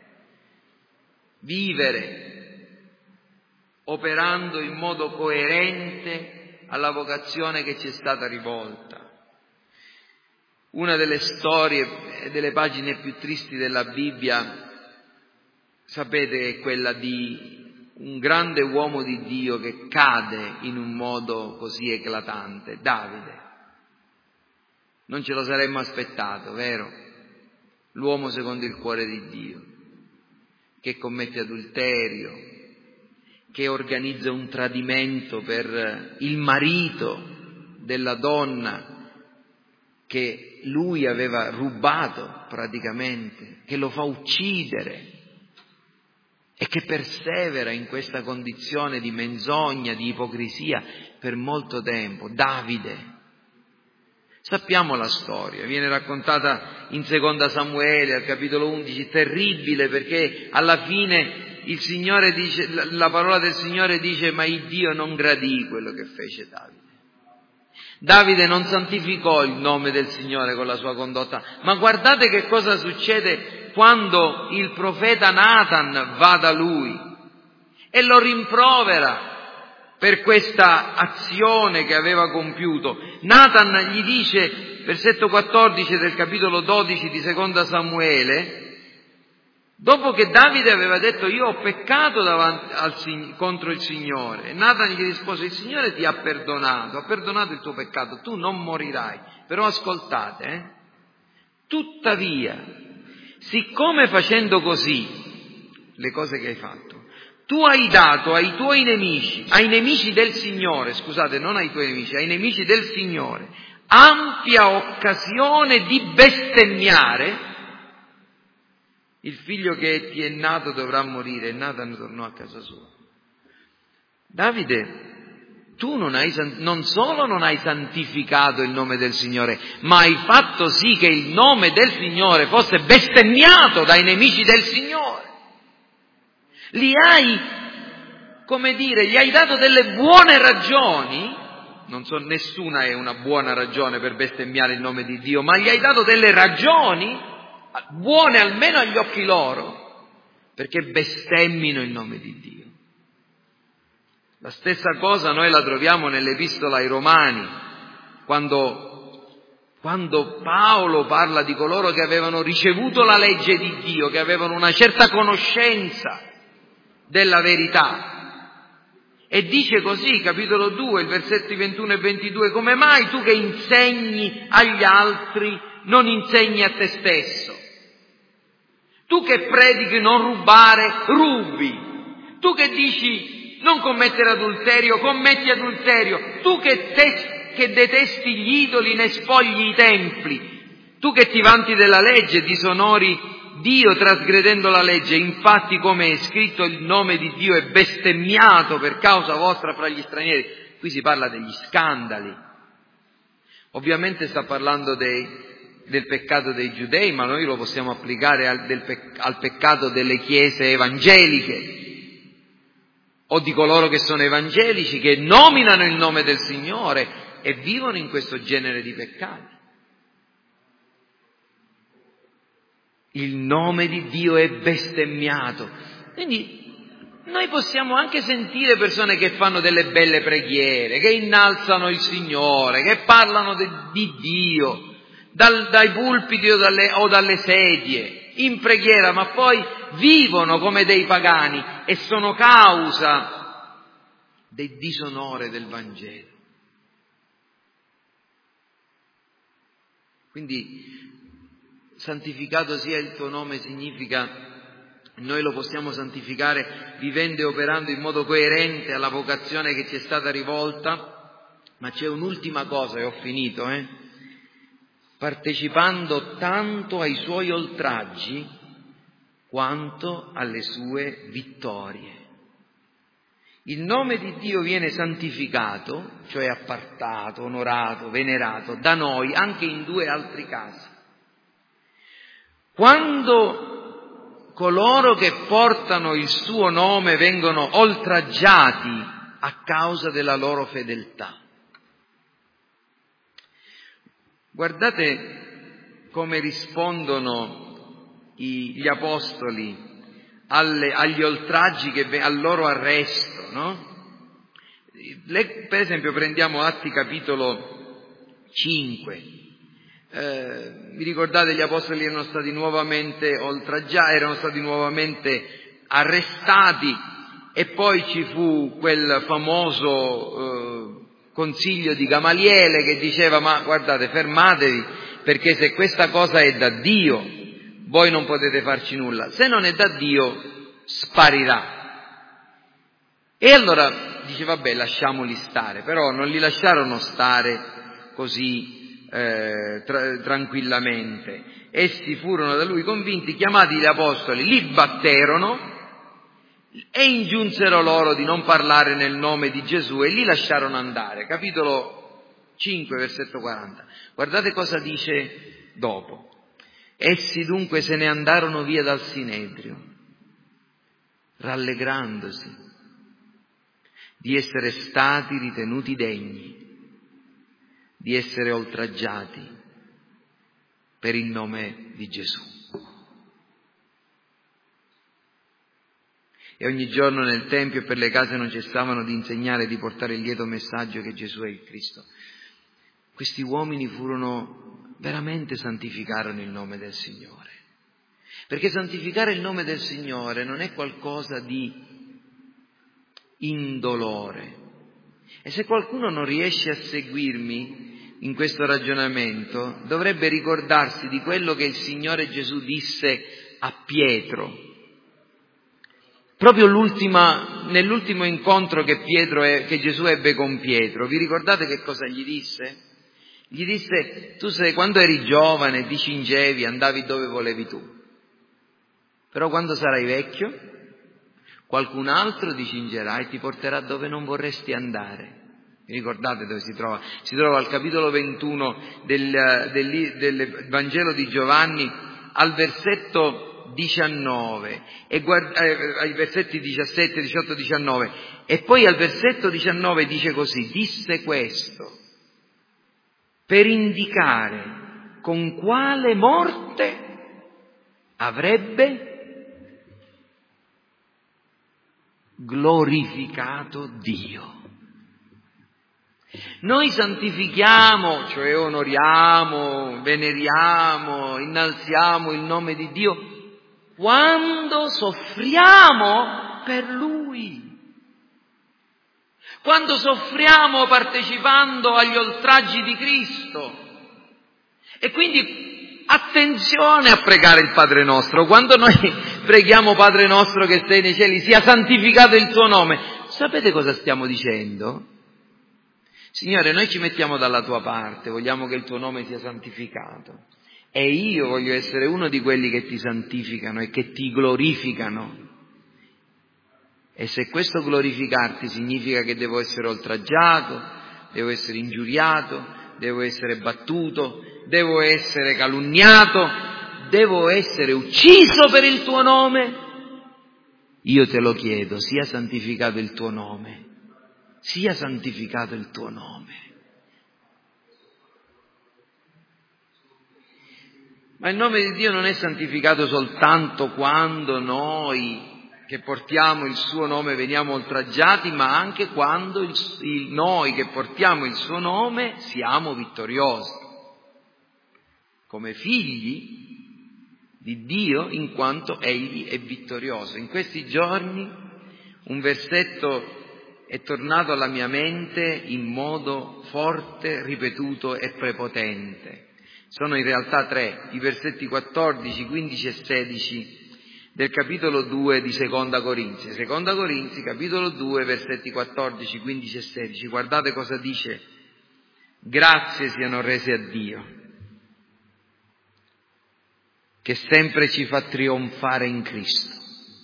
Vivere operando in modo coerente alla vocazione che ci è stata rivolta. Una delle storie e delle pagine più tristi della Bibbia, sapete, è quella di un grande uomo di Dio che cade in un modo così eclatante, Davide. Non ce lo saremmo aspettato, vero? L'uomo secondo il cuore di Dio, che commette adulterio, che organizza un tradimento per il marito della donna che lui aveva rubato praticamente, che lo fa uccidere e che persevera in questa condizione di menzogna, di ipocrisia per molto tempo. Davide. Sappiamo la storia, viene raccontata in Seconda Samuele, al capitolo 11, terribile, perché alla fine il Signore dice, la parola del Signore dice, ma il Dio non gradì quello che fece Davide. Davide non santificò il nome del Signore con la sua condotta, ma guardate che cosa succede quando il profeta Nathan va da lui e lo rimprovera per questa azione che aveva compiuto. Nathan gli dice, versetto 14 del capitolo 12 di Seconda Samuele, dopo che Davide aveva detto io ho peccato contro il Signore, e Nathan gli rispose il Signore ti ha perdonato il tuo peccato, tu non morirai. Però ascoltate, tuttavia, siccome facendo così le cose che hai fatto, tu hai dato ai tuoi nemici, ai nemici del Signore, scusate, non ai tuoi nemici, ai nemici del Signore, ampia occasione di bestemmiare, il figlio che ti è nato dovrà morire. E Nathan tornò a casa sua. Davide, tu non solo non hai santificato il nome del Signore, ma hai fatto sì che il nome del Signore fosse bestemmiato dai nemici del Signore. Gli hai dato delle buone ragioni, nessuna è una buona ragione per bestemmiare il nome di Dio, ma gli hai dato delle ragioni, buone almeno agli occhi loro, perché bestemmino il nome di Dio. La stessa cosa noi la troviamo nell'Epistola ai Romani, quando Paolo parla di coloro che avevano ricevuto la legge di Dio, che avevano una certa conoscenza della verità. E dice così, capitolo 2, il versetti 21 e 22, come mai tu che insegni agli altri non insegni a te stesso? Tu che predichi non rubare, rubi. Tu che dici non commettere adulterio, commetti adulterio. Tu che detesti gli idoli, ne spogli i templi. Tu che ti vanti della legge, disonori Dio trasgredendo la legge. Infatti, come è scritto, il nome di Dio è bestemmiato per causa vostra fra gli stranieri. Qui si parla degli scandali. Ovviamente sta parlando del peccato dei giudei, ma noi lo possiamo applicare al peccato delle chiese evangeliche o di coloro che sono evangelici, che nominano il nome del Signore e vivono in questo genere di peccati. Il nome di Dio è bestemmiato. Quindi noi possiamo anche sentire persone che fanno delle belle preghiere, che innalzano il Signore, che parlano di Dio dai pulpiti o dalle sedie in preghiera, ma poi vivono come dei pagani e sono causa del disonore del Vangelo. Quindi santificato sia il tuo nome significa noi lo possiamo santificare vivendo e operando in modo coerente alla vocazione che ci è stata rivolta, ma c'è un'ultima cosa e ho finito, partecipando tanto ai suoi oltraggi quanto alle sue vittorie. Il nome di Dio viene santificato, cioè appartato, onorato, venerato da noi anche in due altri casi. Quando coloro che portano il suo nome vengono oltraggiati a causa della loro fedeltà. Guardate come rispondono gli apostoli agli oltraggi, al loro arresto, no? Per esempio prendiamo Atti capitolo 5. Vi ricordate, gli apostoli erano stati nuovamente oltraggiati, erano stati nuovamente arrestati, e poi ci fu quel famoso consiglio di Gamaliele che diceva: ma guardate, fermatevi, perché se questa cosa è da Dio voi non potete farci nulla, se non è da Dio sparirà. E allora dice vabbè, lasciamoli stare, però non li lasciarono stare così tranquillamente. Essi furono da lui convinti, chiamati gli apostoli, li batterono e ingiunsero loro di non parlare nel nome di Gesù e li lasciarono andare. Capitolo 5, versetto 40. Guardate cosa dice dopo. Essi dunque se ne andarono via dal Sinedrio, rallegrandosi di essere stati ritenuti degni di essere oltraggiati per il nome di Gesù. e ogni giorno nel Tempio e per le case non cessavano di insegnare e di portare il lieto messaggio che Gesù è il Cristo. Questi uomini veramente santificarono il nome del Signore. Perché santificare il nome del Signore non è qualcosa di indolore. E se qualcuno non riesce a seguirmi in questo ragionamento, dovrebbe ricordarsi di quello che il Signore Gesù disse a Pietro. Proprio nell'ultimo incontro che Gesù ebbe con Pietro, vi ricordate che cosa gli disse? Gli disse: tu quando eri giovane ti cingevi, andavi dove volevi tu, però quando sarai vecchio qualcun altro ti cingerà e ti porterà dove non vorresti andare. Vi ricordate dove si trova? Si trova al capitolo 21 del Vangelo di Giovanni, al versetto 19, ai versetti 17, 18, 19, e poi al versetto 19 dice così: disse questo per indicare con quale morte avrebbe glorificato Dio. Noi santifichiamo, cioè onoriamo, veneriamo, innalziamo il nome di Dio quando soffriamo per Lui, quando soffriamo partecipando agli oltraggi di Cristo. E quindi attenzione a pregare il Padre nostro. Quando noi preghiamo Padre nostro che sei nei cieli, sia santificato il tuo nome, sapete cosa stiamo dicendo? Signore, noi ci mettiamo dalla tua parte, vogliamo che il tuo nome sia santificato, e io voglio essere uno di quelli che ti santificano e che ti glorificano. E se questo glorificarti significa che devo essere oltraggiato, devo essere ingiuriato, devo essere battuto, devo essere calunniato, devo essere ucciso per il tuo nome, io te lo chiedo, sia santificato il tuo nome, sia santificato il tuo nome. Ma il nome di Dio non è santificato soltanto quando noi che portiamo il suo nome veniamo oltraggiati, ma anche quando noi che portiamo il suo nome siamo vittoriosi, come figli di Dio, in quanto Egli è vittorioso. In questi giorni un versetto è tornato alla mia mente in modo forte, ripetuto e prepotente. Sono in realtà 3, i versetti 14, 15 e 16 del capitolo 2 di Seconda Corinzi. Seconda Corinzi, capitolo 2, versetti 14, 15 e 16. Guardate cosa dice: grazie siano rese a Dio, che sempre ci fa trionfare in Cristo.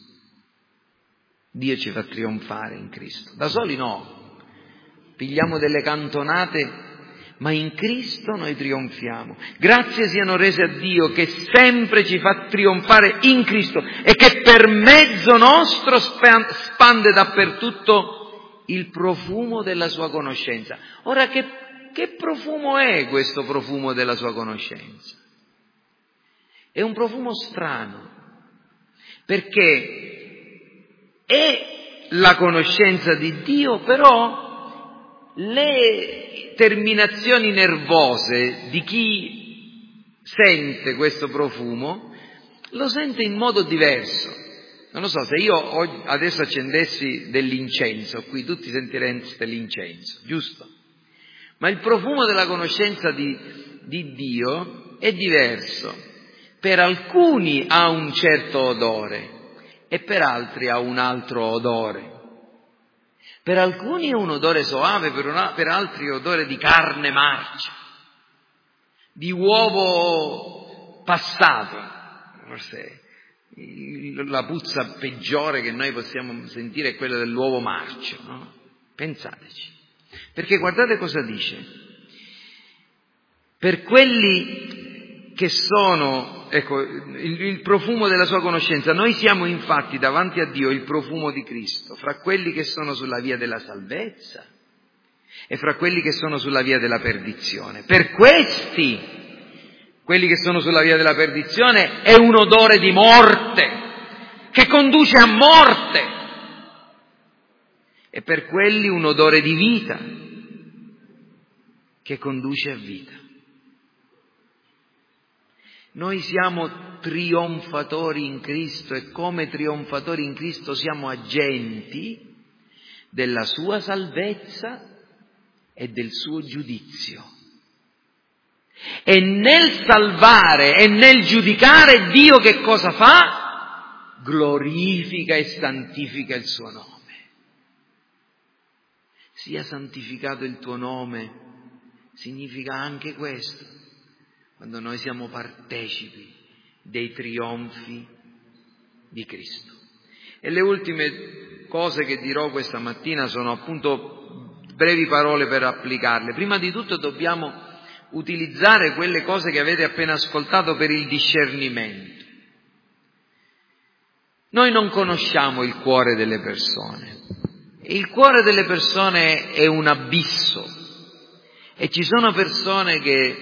Dio ci fa trionfare in Cristo. Da soli no, pigliamo delle cantonate, ma in Cristo noi trionfiamo. Grazie siano rese a Dio che sempre ci fa trionfare in Cristo e che per mezzo nostro spande dappertutto il profumo della sua conoscenza. Ora che profumo è questo profumo della sua conoscenza? È un profumo strano, perché è la conoscenza di Dio, però le terminazioni nervose di chi sente questo profumo lo sente in modo diverso. Non lo so, se io adesso accendessi dell'incenso, qui tutti sentireste l'incenso, giusto? Ma il profumo della conoscenza di Dio è diverso. Per alcuni ha un certo odore e per altri ha un altro odore. Per alcuni è un odore soave, per altri è odore di carne marcia, di uovo passato. Forse la puzza peggiore che noi possiamo sentire è quella dell'uovo marcio, no? Pensateci. Perché guardate cosa dice. Per quelli che sono, ecco, il profumo della sua conoscenza. Noi siamo infatti davanti a Dio il profumo di Cristo, fra quelli che sono sulla via della salvezza e fra quelli che sono sulla via della perdizione. Per questi, quelli che sono sulla via della perdizione, è un odore di morte, che conduce a morte. e per quelli un odore di vita che conduce a vita. Noi siamo trionfatori in Cristo e come trionfatori in Cristo siamo agenti della sua salvezza e del suo giudizio. E nel salvare e nel giudicare Dio che cosa fa? Glorifica e santifica il suo nome. Sia santificato il tuo nome, significa anche questo, quando noi siamo partecipi dei trionfi di Cristo. E le ultime cose che dirò questa mattina sono appunto brevi parole per applicarle. Prima di tutto dobbiamo utilizzare quelle cose che avete appena ascoltato per il discernimento. Noi non conosciamo il cuore delle persone. Il cuore delle persone è un abisso e ci sono persone che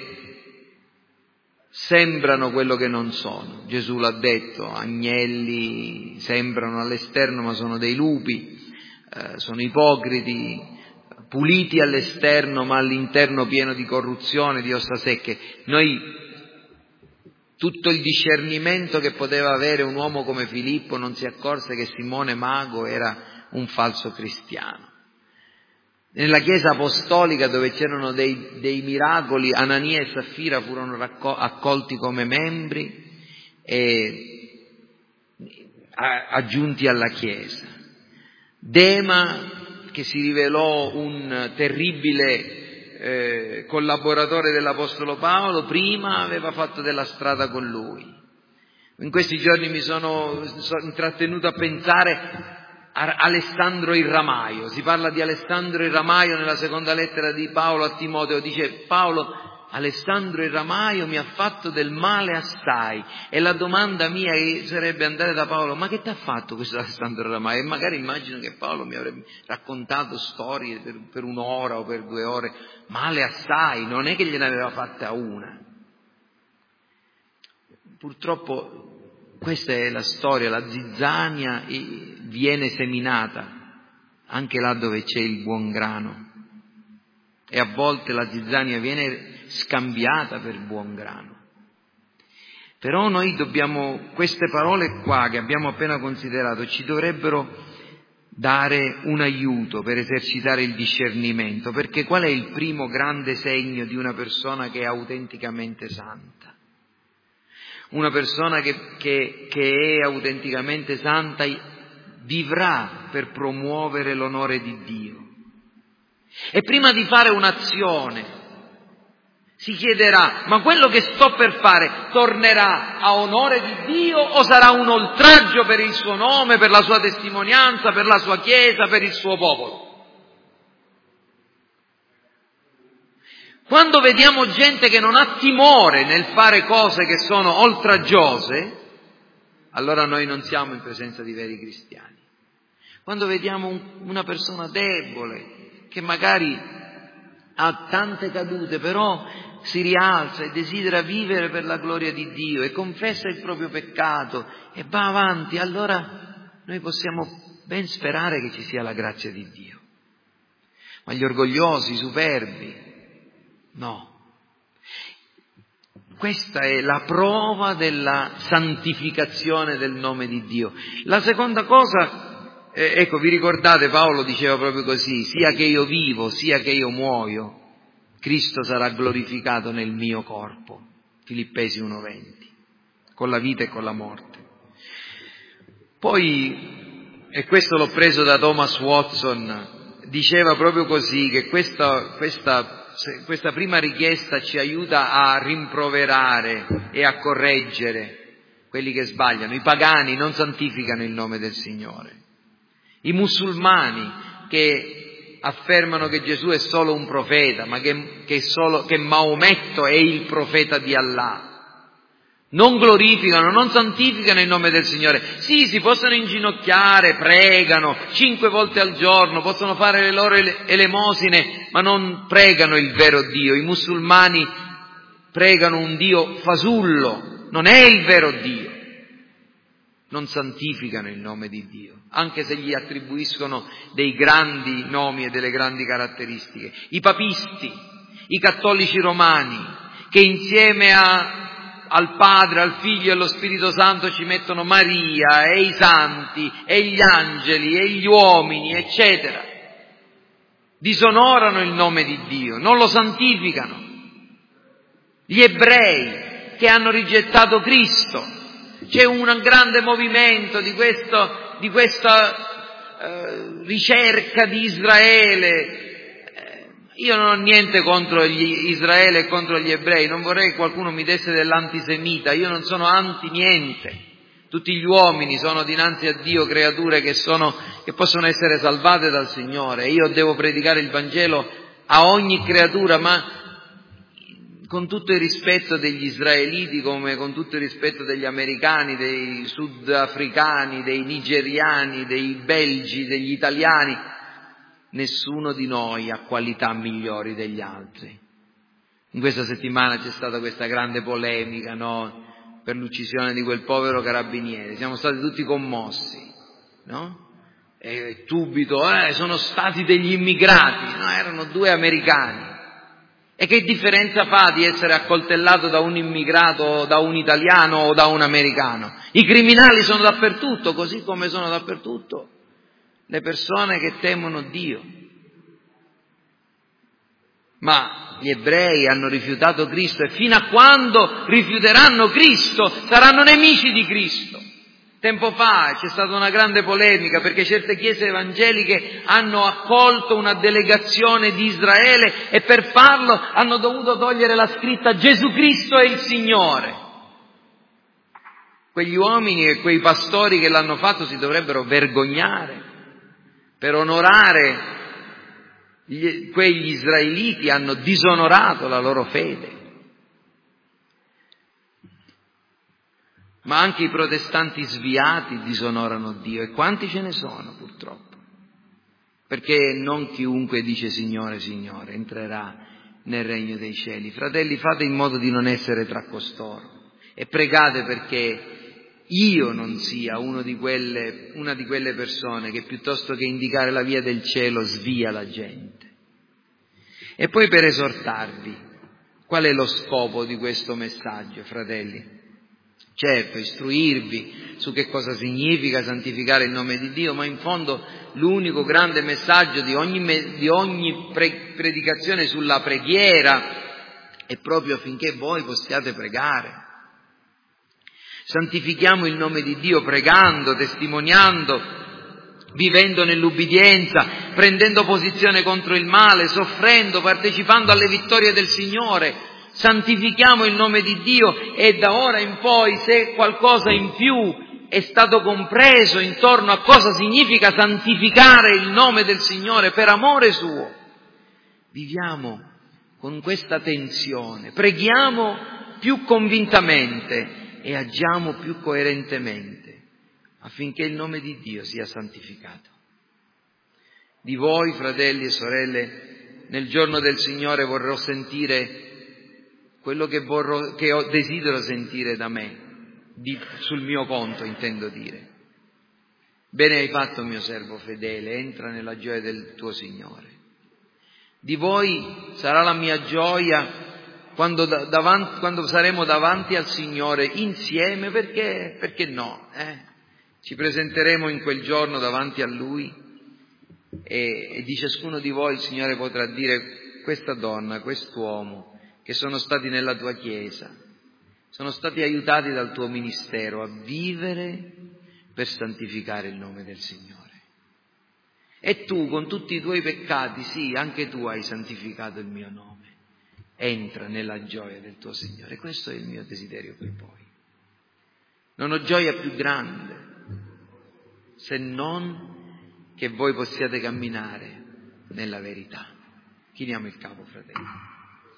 sembrano quello che non sono. Gesù l'ha detto, agnelli sembrano all'esterno ma sono dei lupi, sono ipocriti, puliti all'esterno ma all'interno pieno di corruzione, di ossa secche. Noi, tutto il discernimento che poteva avere un uomo come Filippo, non si accorse che Simone Mago era un falso cristiano. Nella Chiesa apostolica, dove c'erano dei miracoli, Anania e Saffira furono accolti come membri e aggiunti alla Chiesa. Dema, che si rivelò un terribile collaboratore dell'Apostolo Paolo, prima aveva fatto della strada con lui. In questi giorni mi sono intrattenuto a pensare Alessandro il Ramaio. Si parla di Alessandro il Ramaio nella seconda lettera di Paolo a Timoteo. Dice Paolo: Alessandro il Ramaio mi ha fatto del male assai. E la domanda mia sarebbe andare da Paolo: ma che ti ha fatto questo Alessandro il Ramaio? E magari immagino che Paolo mi avrebbe raccontato storie per un'ora o per 2 ore. Male assai, non è che gliene aveva fatta una. Purtroppo questa è la storia, la zizzania viene seminata anche là dove c'è il buon grano e a volte la zizzania viene scambiata per buon grano. Però noi dobbiamo, queste parole qua che abbiamo appena considerato ci dovrebbero dare un aiuto per esercitare il discernimento, perché qual è il primo grande segno di una persona che è autenticamente santa? Una persona che è autenticamente santa vivrà per promuovere l'onore di Dio. E prima di fare un'azione si chiederà: ma quello che sto per fare tornerà a onore di Dio o sarà un oltraggio per il suo nome, per la sua testimonianza, per la sua Chiesa, per il suo popolo? Quando vediamo gente che non ha timore nel fare cose che sono oltraggiose, allora noi non siamo in presenza di veri cristiani. Quando vediamo una persona debole, che magari ha tante cadute, però si rialza e desidera vivere per la gloria di Dio e confessa il proprio peccato e va avanti, allora noi possiamo ben sperare che ci sia la grazia di Dio. Ma gli orgogliosi, i superbi, no. Questa è la prova della santificazione del nome di Dio. La seconda cosa, ecco, vi ricordate, Paolo diceva proprio così: sia che io vivo, sia che io muoio, Cristo sarà glorificato nel mio corpo. Filippesi 1,20, con la vita e con la morte. Poi, e questo l'ho preso da Thomas Watson, diceva proprio così, che questa prima richiesta ci aiuta a rimproverare e a correggere quelli che sbagliano. I pagani non santificano il nome del Signore. I musulmani che affermano che Gesù è solo un profeta, ma che Maometto è il profeta di Allah, non glorificano, non santificano il nome del Signore. Sì, si possono inginocchiare, pregano 5 volte al giorno, possono fare le loro elemosine, ma non pregano il vero Dio. I musulmani pregano un Dio fasullo, non è il vero Dio. non santificano il nome di Dio, anche se gli attribuiscono dei grandi nomi e delle grandi caratteristiche. I papisti, i cattolici romani, che insieme al Padre, al Figlio e allo Spirito Santo ci mettono Maria e i santi e gli angeli e gli uomini, eccetera, disonorano il nome di Dio, non lo santificano. Gli ebrei che hanno rigettato Cristo, c'è un grande movimento di questa ricerca di Israele. Io non ho niente contro Israele e contro gli ebrei, non vorrei che qualcuno mi desse dell'antisemita, io non sono anti niente. Tutti gli uomini sono dinanzi a Dio creature che possono essere salvate dal Signore. Io devo predicare il Vangelo a ogni creatura, ma con tutto il rispetto degli israeliti, come con tutto il rispetto degli americani, dei sudafricani, dei nigeriani, dei belgi, degli italiani, nessuno di noi ha qualità migliori degli altri. In questa settimana c'è stata questa grande polemica, no? Per l'uccisione di quel povero carabiniere. Siamo stati tutti commossi, no? E subito, sono stati degli immigrati, no? Erano 2 americani. E che differenza fa di essere accoltellato da un immigrato, da un italiano o da un americano? I criminali sono dappertutto, così come sono dappertutto le persone che temono Dio. Ma gli ebrei hanno rifiutato Cristo e fino a quando rifiuteranno Cristo saranno nemici di Cristo. Tempo fa c'è stata una grande polemica perché certe chiese evangeliche hanno accolto una delegazione di Israele e per farlo hanno dovuto togliere la scritta Gesù Cristo è il Signore. Quegli uomini e quei pastori che l'hanno fatto si dovrebbero vergognare. Per onorare quegli israeliti hanno disonorato la loro fede. Ma anche i protestanti sviati disonorano Dio, e quanti ce ne sono purtroppo, perché non chiunque dice Signore, Signore entrerà nel regno dei cieli. Fratelli, fate in modo di non essere tra costoro e pregate perché io non sia una di quelle persone che piuttosto che indicare la via del cielo svia la gente. E poi per esortarvi, qual è lo scopo di questo messaggio, fratelli? Certo, istruirvi su che cosa significa santificare il nome di Dio, ma in fondo l'unico grande messaggio di ogni predicazione sulla preghiera è proprio affinché voi possiate pregare. Santifichiamo il nome di Dio pregando, testimoniando, vivendo nell'ubbidienza, prendendo posizione contro il male, soffrendo, partecipando alle vittorie del Signore. Santifichiamo il nome di Dio e da ora in poi, se qualcosa in più è stato compreso intorno a cosa significa santificare il nome del Signore per amore suo, viviamo con questa tensione, preghiamo più convintamente e agiamo più coerentemente affinché il nome di Dio sia santificato. Di voi, fratelli e sorelle, nel giorno del Signore vorrò sentire quello che desidero sentire da me, sul mio conto intendo dire. Bene hai fatto, mio servo fedele, entra nella gioia del tuo Signore. Di voi sarà la mia gioia quando saremo davanti al Signore insieme, perché no? Ci presenteremo in quel giorno davanti a Lui e di ciascuno di voi il Signore potrà dire: questa donna, quest'uomo che sono stati nella tua Chiesa, sono stati aiutati dal tuo ministero a vivere per santificare il nome del Signore. E tu, con tutti i tuoi peccati, sì, anche tu hai santificato il mio nome. Entra nella gioia del tuo Signore. Questo è il mio desiderio per voi. Non ho gioia più grande se non che voi possiate camminare nella verità. Chiniamo il capo, fratelli.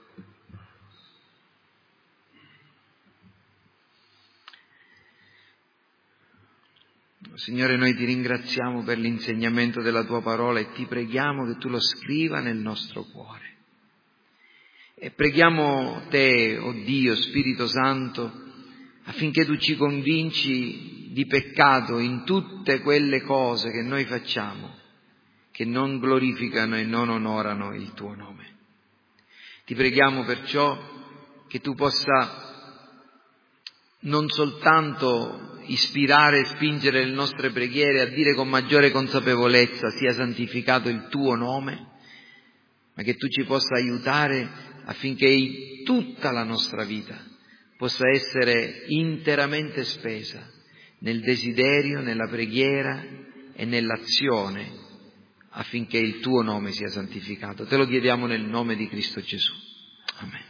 Signore, noi ti ringraziamo per l'insegnamento della tua parola e ti preghiamo che tu lo scriva nel nostro cuore. E preghiamo te, o Dio, Spirito Santo, affinché tu ci convinci di peccato in tutte quelle cose che noi facciamo, che non glorificano e non onorano il tuo nome. Ti preghiamo perciò che tu possa non soltanto ispirare e spingere le nostre preghiere a dire con maggiore consapevolezza sia santificato il tuo nome, ma che tu ci possa aiutare affinché tutta la nostra vita possa essere interamente spesa nel desiderio, nella preghiera e nell'azione affinché il tuo nome sia santificato. Te lo chiediamo nel nome di Cristo Gesù. Amen.